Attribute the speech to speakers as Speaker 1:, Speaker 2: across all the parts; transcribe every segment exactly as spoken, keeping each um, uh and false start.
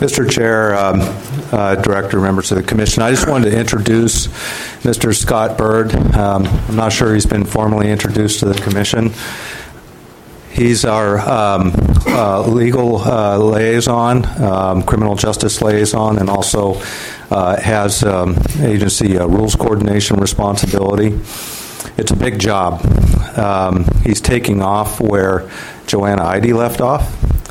Speaker 1: Mister Chair, um, uh, Director, members of the Commission, I just wanted to introduce Mister Scott Bird. Um, I'm not sure he's been formally introduced to the Commission. He's our um, uh, legal uh, liaison, um, criminal justice liaison, and also uh, has um, agency uh, rules coordination responsibility. It's a big job. Um, he's taking off where Joanna Eide left off.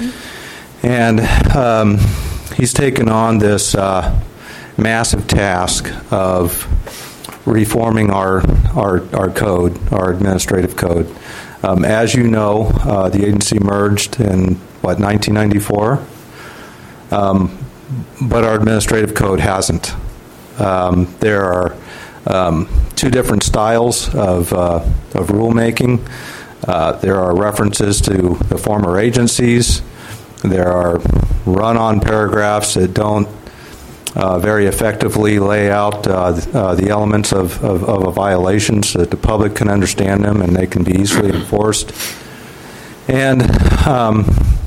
Speaker 1: And um, he's taken on this uh, massive task of reforming our, our, our code, our administrative code. Um, as you know, uh, the agency merged in, what, nineteen ninety-four? Um, but our administrative code hasn't. Um, there are um, two different styles of, uh, of rulemaking. Uh, there are references to the former agencies. There are run-on paragraphs that don't uh, very effectively lay out uh, the, uh, the elements of, of, of a violation so that the public can understand them and they can be easily enforced. And um,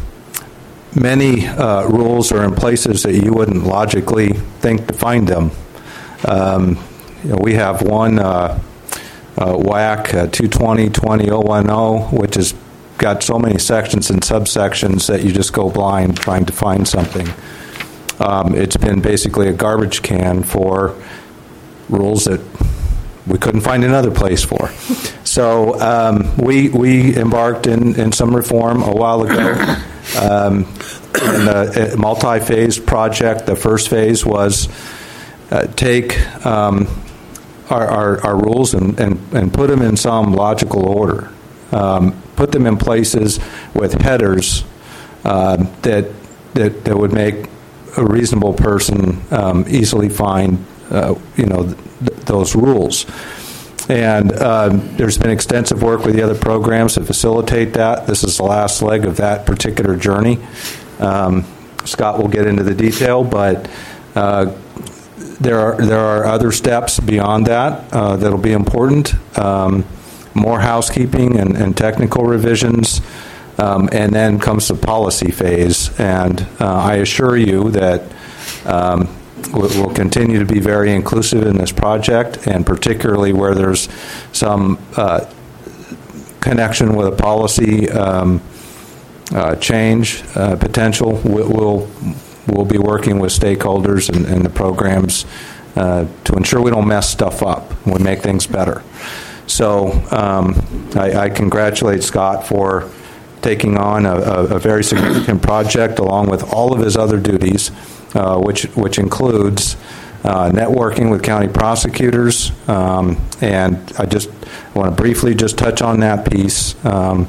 Speaker 1: many uh, rules are in places that you wouldn't logically think to find them. Um, you know, we have one uh, uh, W A C uh, two twenty twenty oh one oh, which has got so many sections and subsections that you just go blind trying to find something. Um, it's been basically a garbage can for rules that we couldn't find another place for. So um, we we embarked in, in some reform a while ago. Um, in a, a multi-phase project. The first phase was uh, take um, our, our, our rules and, and, and put them in some logical order. Um, put them in places with headers uh, that, that that would make a reasonable person um, easily find, uh, you know, th- those rules. And um, there's been extensive work with the other programs to facilitate that. This is the last leg of that particular journey. Um, Scott will get into the detail, but uh, there are there are other steps beyond that uh, that'll be important. Um, more housekeeping and, and technical revisions, um, and then comes the policy phase. And uh, I assure you that um, we'll continue to be very inclusive in this project, and particularly where there's some uh, connection with a policy um, uh, change uh, potential. We'll we'll be working with stakeholders and, and the programs uh, to ensure we don't mess stuff up. We make things better. So um, I, I congratulate Scott for taking on a, a, a very significant project along with all of his other duties, uh, which which includes uh, networking with county prosecutors. Um, and I just want to briefly just touch on that piece. Um,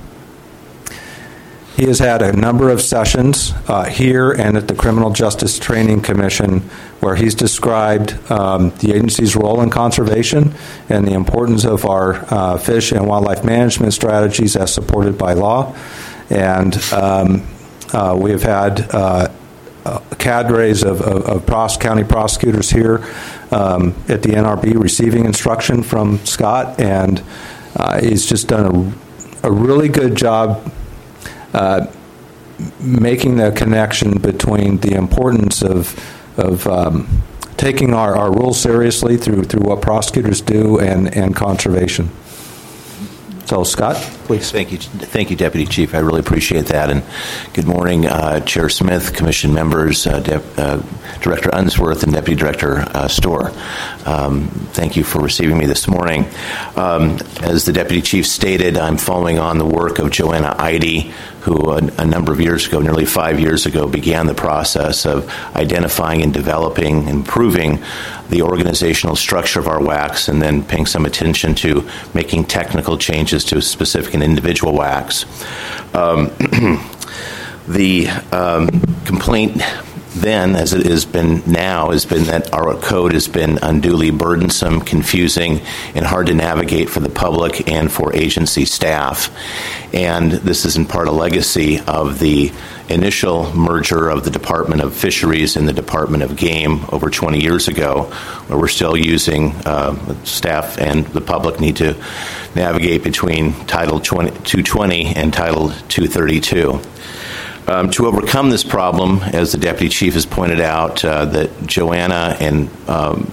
Speaker 1: he has had a number of sessions uh, here and at the Criminal Justice Training Commission where he's described um, the agency's role in conservation and the importance of our uh, fish and wildlife management strategies as supported by law. And um, uh, we have had uh, uh, cadres of, of, of pros- county prosecutors here um, at the N R B receiving instruction from Scott, and uh, he's just done a, a really good job uh, making the connection between the importance of of um, taking our, our rules seriously through through what prosecutors do and, and conservation. So, Scott, please.
Speaker 2: Thank you, thank you, Deputy Chief. I really appreciate that. And good morning, uh, Chair Smith, Commission members, uh, Dep- uh, Director Unsworth, and Deputy Director uh, Storr. Um, thank you for receiving me this morning. Um, as the Deputy Chief stated, I'm following on the work of Joanna Eide, who a, a number of years ago, nearly five years ago, began the process of identifying and developing, improving the organizational structure of our W A Cs, and then paying some attention to making technical changes to specific and individual W A Cs. Um, the um, complaint then, as it has been now, has been that our code has been unduly burdensome, confusing, and hard to navigate for the public and for agency staff. And this is in part a legacy of the initial merger of the Department of Fisheries and the Department of Game over twenty years ago, where we're still using, uh, staff and the public need to navigate between Title two twenty and Title two thirty-two. Um, to overcome this problem, as the Deputy Chief has pointed out, uh, that Joanna and um,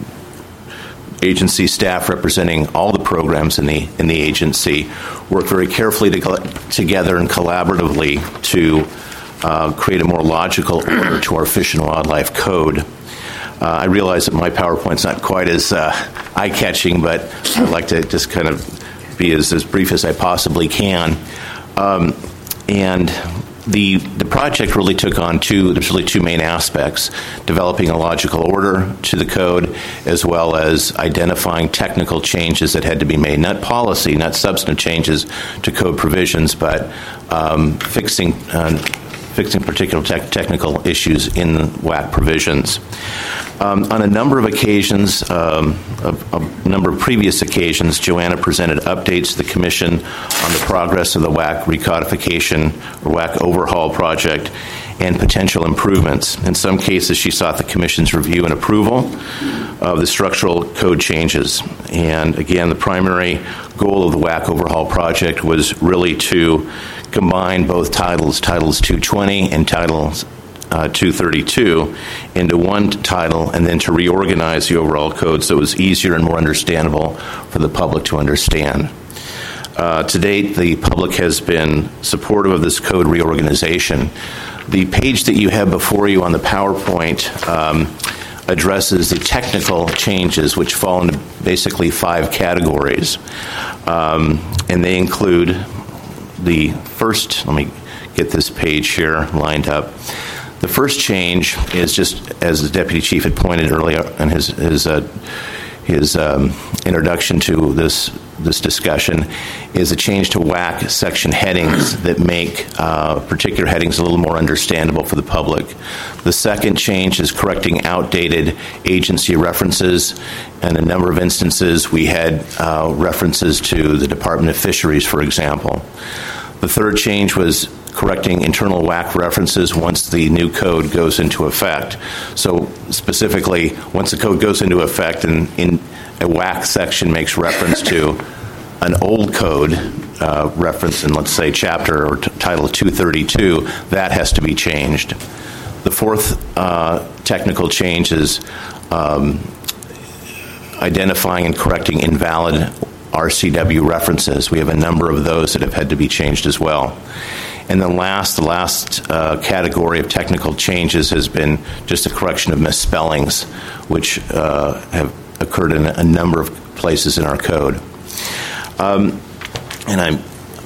Speaker 2: agency staff representing all the programs in the in the agency work very carefully to, together and collaboratively to uh, create a more logical order to our Fish and Wildlife Code. Uh, I realize that my PowerPoint's not quite as uh, eye-catching, but I'd like to just kind of be as, as brief as I possibly can. Um, and The the project really took on two, there's really two main aspects: developing a logical order to the code, as well as identifying technical changes that had to be made, not policy, not substantive changes to code provisions, but um, fixing uh, fixing particular te- technical issues in W A C provisions. Um, on a number of occasions, um, a, a number of previous occasions, Joanna presented updates to the Commission on the progress of the W A C recodification or W A C overhaul project and potential improvements. In some cases, she sought the Commission's review and approval of the structural code changes. And again, the primary goal of the W A C overhaul project was really to combine both titles, Titles two twenty and Titles uh, two thirty-two, into one title, and then to reorganize the overall code so it was easier and more understandable for the public to understand. Uh, to date, the public has been supportive of this code reorganization. The page that you have before you on the PowerPoint um, addresses the technical changes, which fall into basically five categories. Um, and they include the first, let me get this page here lined up. The first change is just, as the Deputy Chief had pointed earlier in his his, uh, his um, introduction to this this discussion, is a change to W A C section headings that make uh, particular headings a little more understandable for the public. The second change is correcting outdated agency references. In a number of instances, we had uh, references to the Department of Fisheries, for example. The third change was correcting internal W A C references once the new code goes into effect. So specifically, once the code goes into effect and in a W A C section makes reference to an old code uh, reference in, let's say, chapter or t- title two thirty-two, that has to be changed. The fourth uh, technical change is um, identifying and correcting invalid R C W references. We have a number of those that have had to be changed as well. And then last, the last uh, category of technical changes has been just a correction of misspellings, which uh, have occurred in a number of places in our code. Um, and I'm,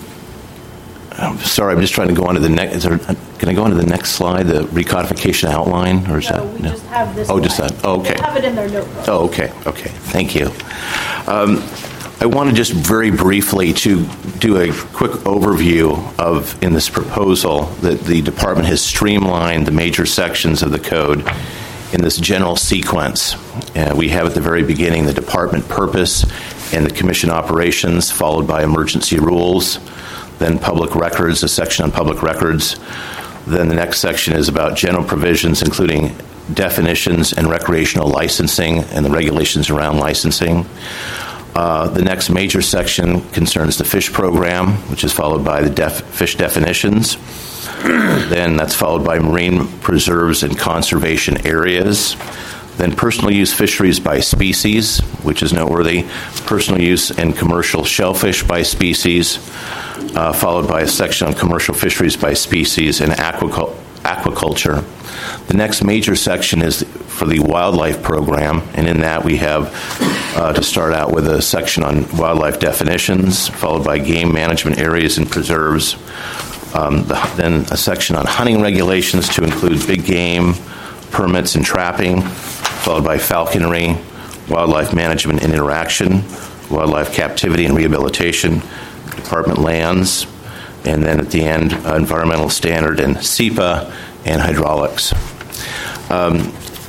Speaker 2: I'm sorry, I'm just trying to go on to the next. Is there, can I go on to the next slide, the recodification outline, or is
Speaker 3: no,
Speaker 2: that
Speaker 3: we
Speaker 2: no?
Speaker 3: just have this.
Speaker 2: Oh, just that. Oh, okay.
Speaker 3: They have it in their notebook.
Speaker 2: Oh, okay. Okay. Thank you. Um, I want to just very briefly to do a quick overview of, in this proposal, that the department has streamlined the major sections of the code in this general sequence. Uh, we have at the very beginning the department purpose and the commission operations, followed by emergency rules, then public records, a section on public records. Then the next section is about general provisions, including definitions and recreational licensing and the regulations around licensing. Uh, the next major section concerns the fish program, which is followed by the def- fish definitions. Then that's followed by marine preserves and conservation areas. Then personal use fisheries by species, which is noteworthy. Personal use and commercial shellfish by species, uh, followed by a section on commercial fisheries by species and aquacul- aquaculture. The next major section is for the wildlife program, and in that we have uh, to start out with a section on wildlife definitions, followed by game management areas and preserves. Um, the, then a section on hunting regulations to include big game, permits and trapping, followed by falconry, wildlife management and interaction, wildlife captivity and rehabilitation, department lands, and then at the end, uh, environmental standard and S E P A and hydraulics. Um,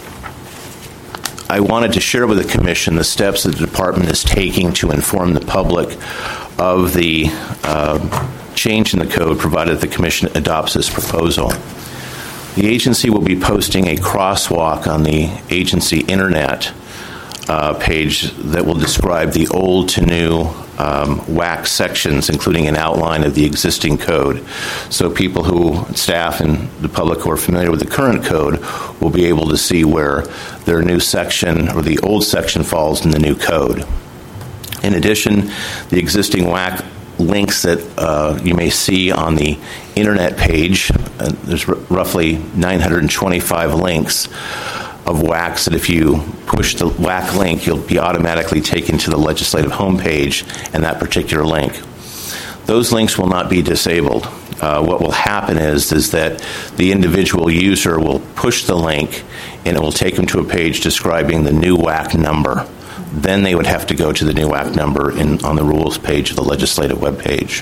Speaker 2: I wanted to share with the Commission the steps that the Department is taking to inform the public of the uh, change in the code, provided the Commission adopts this proposal. The agency will be posting a crosswalk on the agency internet uh, page that will describe the old to new um, W A C sections, including an outline of the existing code. So people who, staff and the public who are familiar with the current code will be able to see where their new section or the old section falls in the new code. In addition, the existing W A C links that uh, you may see on the internet page, uh, there's r- roughly nine hundred twenty-five links of W A Cs that if you push the W A C link, you'll be automatically taken to the legislative homepage and that particular link. Those links will not be disabled. Uh, what will happen is, is that the individual user will push the link and it will take them to a page describing the new W A C number. Then they would have to go to the new W A C number in, on the rules page of the legislative webpage.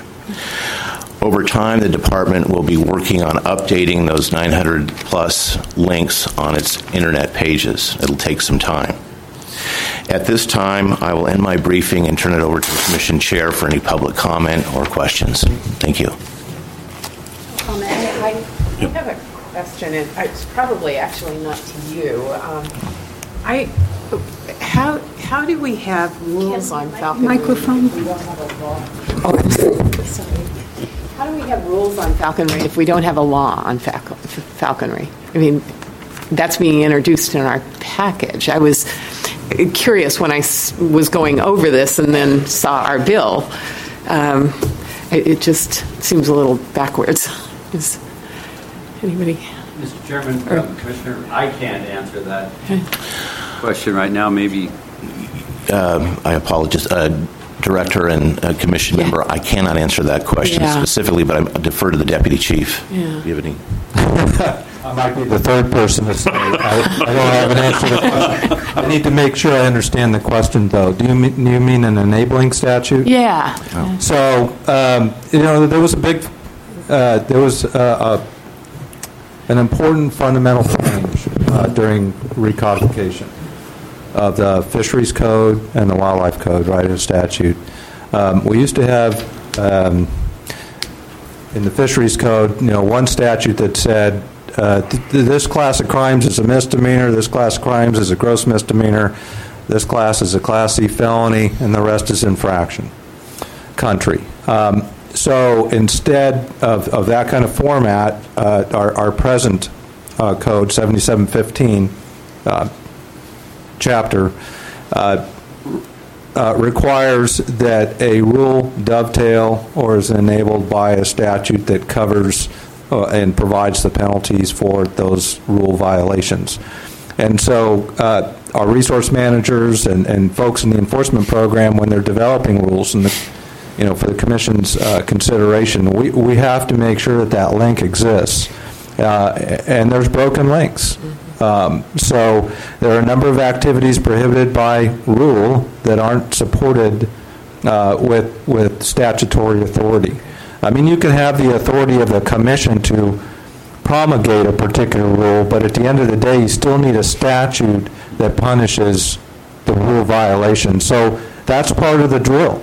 Speaker 2: Over time, the department will be working on updating those nine hundred plus links on its internet pages. It'll take some time. At this time, I will end my briefing and turn it over to the Commission Chair for any public comment or questions. Thank you.
Speaker 3: Comment. I have a question, and it's probably actually not to you. Um, I, how how do we have rules on falconry?
Speaker 4: Microphone.
Speaker 3: If we don't have a law? Oh, I'm sorry. How do we have rules on falconry if we don't have a law on falcon, falconry? I mean, that's being introduced in our package. I was curious when I was going over this and then saw our bill. Um, it, it just seems a little backwards. Is anybody?
Speaker 5: Mister Chairman, um, Commissioner, I can't answer that question right now. Maybe.
Speaker 2: Um, I apologize. Uh, Director and uh, Commission
Speaker 3: yeah.
Speaker 2: member, I cannot answer that question
Speaker 3: yeah.
Speaker 2: specifically, but I defer to the Deputy Chief.
Speaker 3: Yeah.
Speaker 2: Do you have any?
Speaker 1: I might be the third person to say I, I don't have an answer to the question. I need to make sure I understand the question, though. Do you mean, do you mean an enabling statute?
Speaker 3: Yeah.
Speaker 2: Oh.
Speaker 1: So, um, you know, there was a big, uh, there was uh, a, an important fundamental change uh, during recodification of the Fisheries Code and the Wildlife Code, right, as statute. Um, we used to have, um, in the Fisheries Code, you know, one statute that said uh, th- this class of crimes is a misdemeanor, this class of crimes is a gross misdemeanor, this class is a Class C felony, and the rest is infraction. Country. Um, so instead of, of that kind of format, uh, our, our present uh, code, seventy-seven fifteen, uh, chapter uh, uh, requires that a rule dovetail or is enabled by a statute that covers uh, and provides the penalties for those rule violations. And so uh, our resource managers and, and folks in the enforcement program, when they're developing rules and the, you know, for the Commission's uh, consideration, we, we have to make sure that that link exists. Uh, and there's broken links. Um, so there are a number of activities prohibited by rule that aren't supported uh, with with statutory authority. I mean, you can have the authority of the Commission to promulgate a particular rule, but at the end of the day, you still need a statute that punishes the rule violation. So that's part of the drill.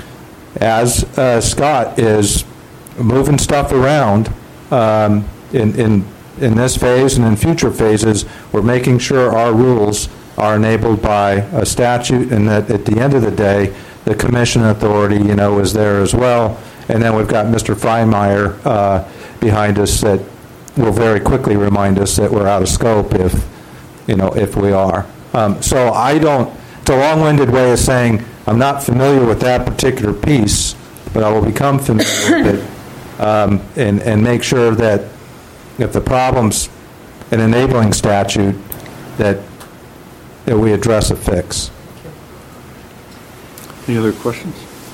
Speaker 1: As uh, Scott is moving stuff around um, in in in this phase and in future phases, we're making sure our rules are enabled by a statute, and that at the end of the day, the Commission authority, you know, is there as well. And then we've got Mister Freimeyer uh, behind us that will very quickly remind us that we're out of scope if, you know, if we are. Um, so I don't, it's a long-winded way of saying I'm not familiar with that particular piece, but I will become familiar with it um, and, and make sure that if the problem's an enabling statute, that that we address a fix.
Speaker 6: Any other questions?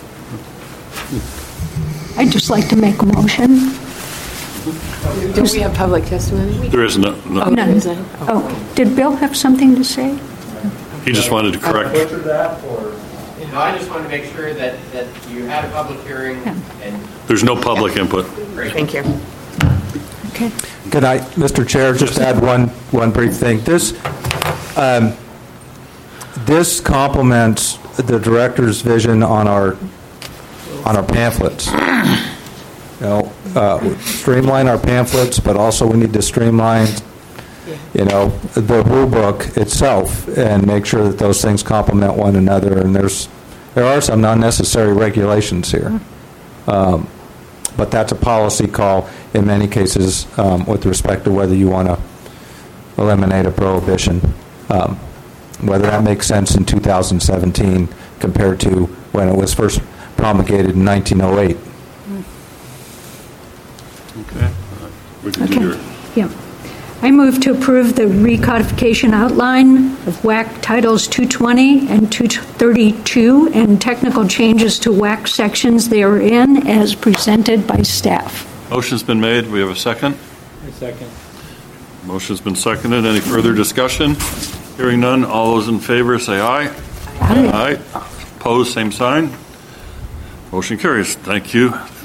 Speaker 4: I'd just like to make a motion.
Speaker 3: Do we have public testimony?
Speaker 6: There is no. no.
Speaker 3: Oh,
Speaker 4: None.
Speaker 3: there isn't?
Speaker 4: Oh, did Bill have something to say?
Speaker 6: He just wanted to correct.
Speaker 7: No, I just wanted to make sure that, that you had a public hearing
Speaker 4: Yeah.
Speaker 7: and...
Speaker 6: There's no public input.
Speaker 7: Great.
Speaker 3: Thank you.
Speaker 4: Okay.
Speaker 1: Can I, Mister Chair, just add one one brief thing? This um, this complements the director's vision on our on our pamphlets. You know, uh, streamline our pamphlets, but also we need to streamline, you know, the rule book itself and make sure that those things complement one another. And there's there are some unnecessary regulations here. Um, but that's a policy call in many cases um, with respect to whether you want to eliminate a prohibition. Um, whether that makes sense in two thousand seventeen compared to when it was first promulgated in nineteen oh eight.
Speaker 6: Okay. Uh, We can do
Speaker 4: Okay.
Speaker 6: your,
Speaker 4: Yeah. I move to approve the recodification outline of W A C Titles two twenty and two thirty-two and technical changes to W A C sections therein as presented by staff.
Speaker 6: motion's been made. We have a second?
Speaker 8: A second.
Speaker 6: Motion's been seconded. Any further discussion? Hearing none. All those in favor say aye.
Speaker 4: Aye.
Speaker 6: Aye. Opposed, same sign. Motion carries. Thank you.